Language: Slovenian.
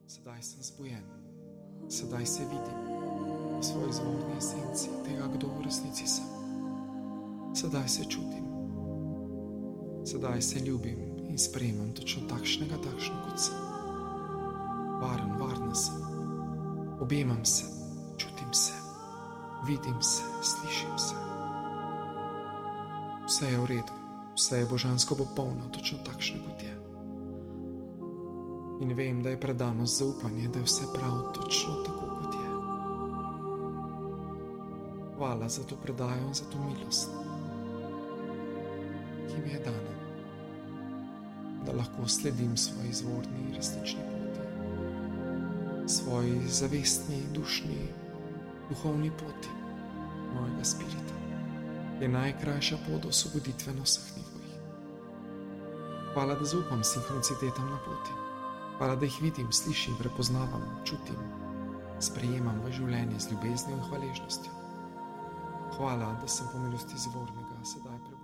Sedaj sem zbujen, sedaj se vidim v svoji izvorni esenci tega, kdo v resnici sem. Sedaj se čutim, sedaj se ljubim in sprejemam točno takšnega, kot sem. Varna sem, objemam se, čutim se, vidim se, slišim se. Vse je v redu, vse je božansko popolno, točno takšno, kot je. In vem, da je predanost zaupanje, da je vse prav točno tako, kot je. Hvala za to predajo in za to milost, ki mi je dana, da lahko sledim svoji izvorni resnični poti, svoji zavestni, dušni, duhovni poti mojega spirita. Je najkrajša pot do osvoboditve na vseh nivojih. Hvala, da zaupam sinhronicitetam na poti. Hvala, da jih vidim, slišim, prepoznavam, čutim, sprejemam v življenje z ljubeznijo in hvaležnostjo. Hvala, da sem po milosti izvornega sedaj prebujen.